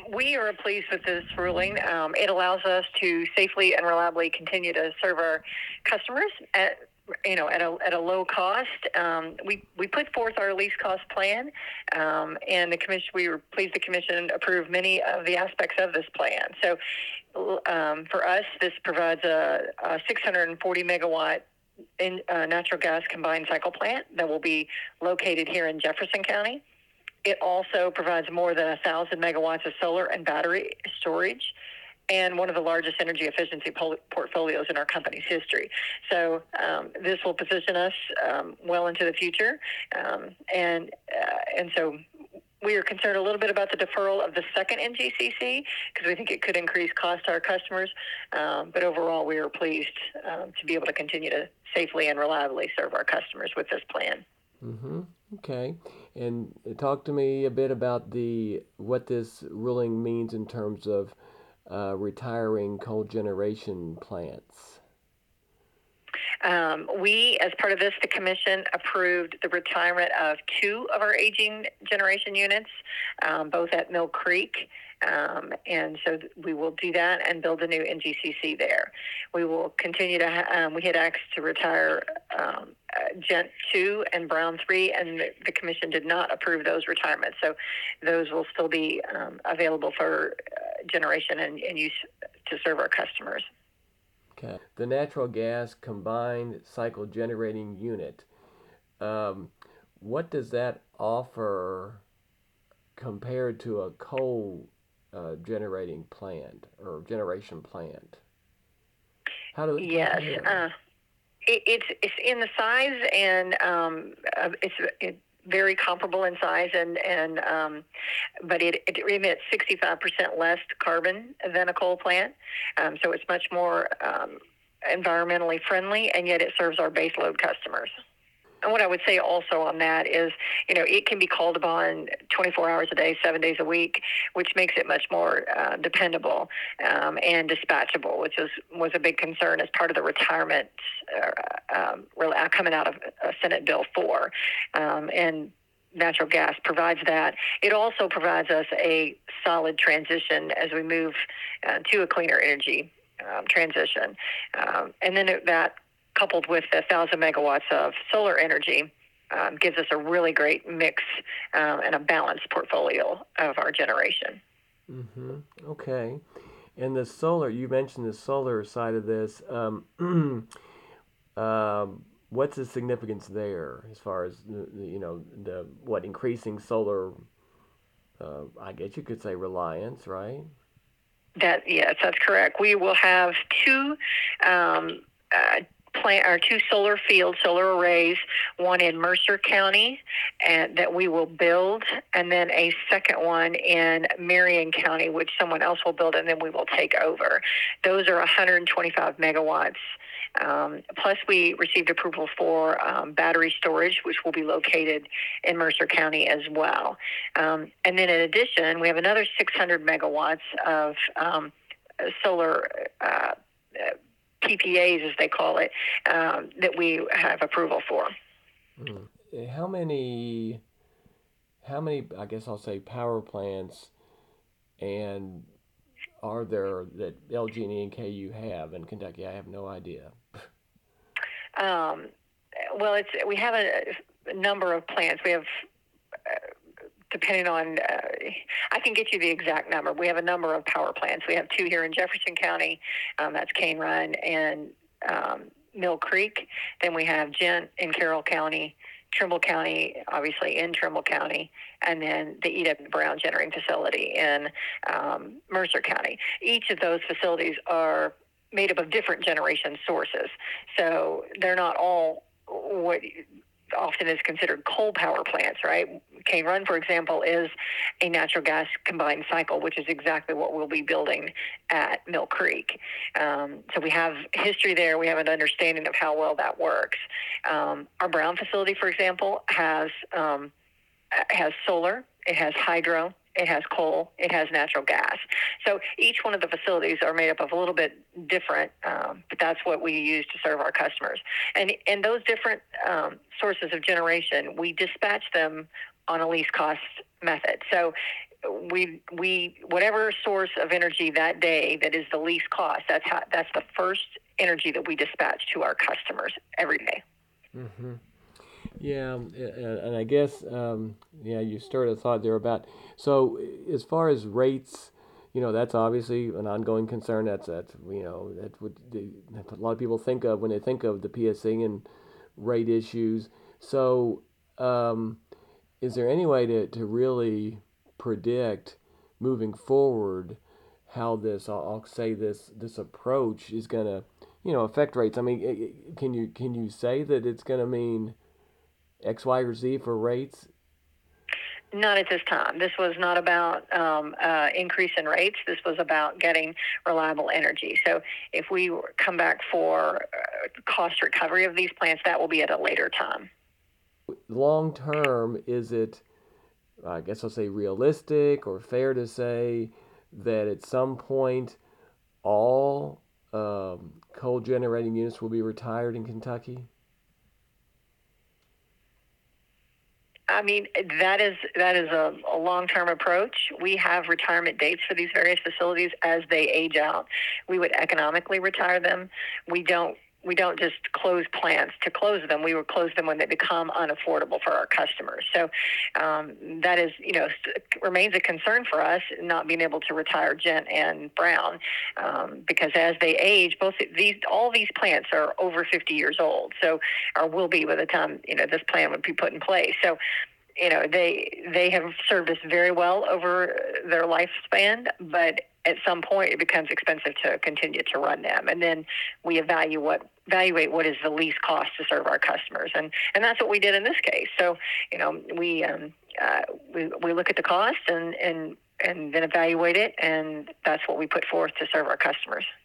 We are pleased with this ruling. It allows us to safely and reliably continue to serve our customers at a low cost. We put forth our least cost plan, and the commission. We were pleased the commission approved many of the aspects of this plan. So, for us, this provides a 640 megawatt natural gas combined cycle plant that will be located here in Jefferson County. It also provides more than 1,000 megawatts of solar and battery storage, and one of the largest energy efficiency portfolios in our company's history. So this will position us well into the future, and so we are concerned a little bit about the deferral of the second NGCC because we think it could increase cost to our customers. But overall, we are pleased to be able to continue to safely and reliably serve our customers with this plan. Mm-hmm. Okay. And talk to me a bit about what this ruling means in terms of retiring coal generation plants. We, as part of this, the commission approved the retirement of two of our aging generation units, both at Mill Creek. And so we will do that and build a new NGCC there. We will continue to, we had asked to retire Gent 2 and Brown 3, and the commission did not approve those retirements. So those will still be available for generation and use to serve our customers. Okay. The natural gas combined cycle generating unit, what does that offer compared to a coal generating plant or generation plant? How do it compare? It's in the size, and it's very comparable in size, but it emits 65% less carbon than a coal plant, so it's much more environmentally friendly, and yet it serves our base load customers. And what I would say also on that is, it can be called upon 24 hours a day, 7 days a week, which makes it much more dependable and dispatchable, which was a big concern as part of the retirement coming out of Senate Bill 4. And natural gas provides that. It also provides us a solid transition as we move to a cleaner energy transition. And then that, coupled with 1,000 megawatts of solar energy, gives us a really great mix and a balanced portfolio of our generation. Mm-hmm. Okay. And the solar, you mentioned the solar side of this. What's the significance there as far as increasing solar? I guess you could say reliance, right? Yes, that's correct. We will have two two solar fields, solar arrays, one in Mercer County and that we will build, and then a second one in Marion County, which someone else will build, and then we will take over. Those are 125 megawatts. Plus, we received approval for battery storage, which will be located in Mercer County as well. And then in addition, we have another 600 megawatts of solar PPAs, as they call it, that we have approval for. How many, I guess I'll say, power plants and are there that LG&E and KU have in Kentucky? I have no idea. Well, we have a number of plants. We have, depending on, I can get you the exact number. We have a number of power plants. We have two here in Jefferson County. That's Cane Run and Mill Creek. Then we have Gent in Carroll County, Trimble County, obviously in Trimble County, and then the E.W. Brown Generating Facility in Mercer County. Each of those facilities are made up of different generation sources. So they're not all what often is considered coal power plants, right? Cane Run, for example, is a natural gas combined cycle, which is exactly what we'll be building at Mill Creek. So we have history there. We have an understanding of how well that works. Our Brown facility, for example, has solar, it has hydro, it has coal, it has natural gas. So each one of the facilities are made up of a little bit different, but that's what we use to serve our customers. And those different sources of generation, we dispatch them on a least cost method. So we whatever source of energy that day that is the least cost. That's the first energy that we dispatch to our customers every day. Hmm. Yeah, and I guess yeah, you started a thought there about so as far as rates, that's obviously an ongoing concern. That's that's what that's what a lot of people think of when they think of the PSC and rate issues. So, um, is there any way to really predict moving forward how I'll say this approach is going to affect rates? I mean, can you say that it's going to mean X, Y, or Z for rates? Not at this time. This was not about increase in rates. This was about getting reliable energy. So if we come back for cost recovery of these plants, that will be at a later time. Long term, is it, I guess I'll say, realistic or fair to say that at some point all coal generating units will be retired in Kentucky? I mean, that is a long term approach. We have retirement dates for these various facilities as they age out. We would economically retire them. We don't we don't just close plants to close them. We would close them when they become unaffordable for our customers. So that is, remains a concern for us, not being able to retire Gent and Brown, because as they age, all these plants are over 50 years old. So, or will be by the time this plan would be put in place. So they have served us very well over their lifespan, but at some point it becomes expensive to continue to run them, and then we evaluate what is the least cost to serve our customers, and that's what we did in this case. So we look at the cost and then evaluate it, and that's what we put forth to serve our customers.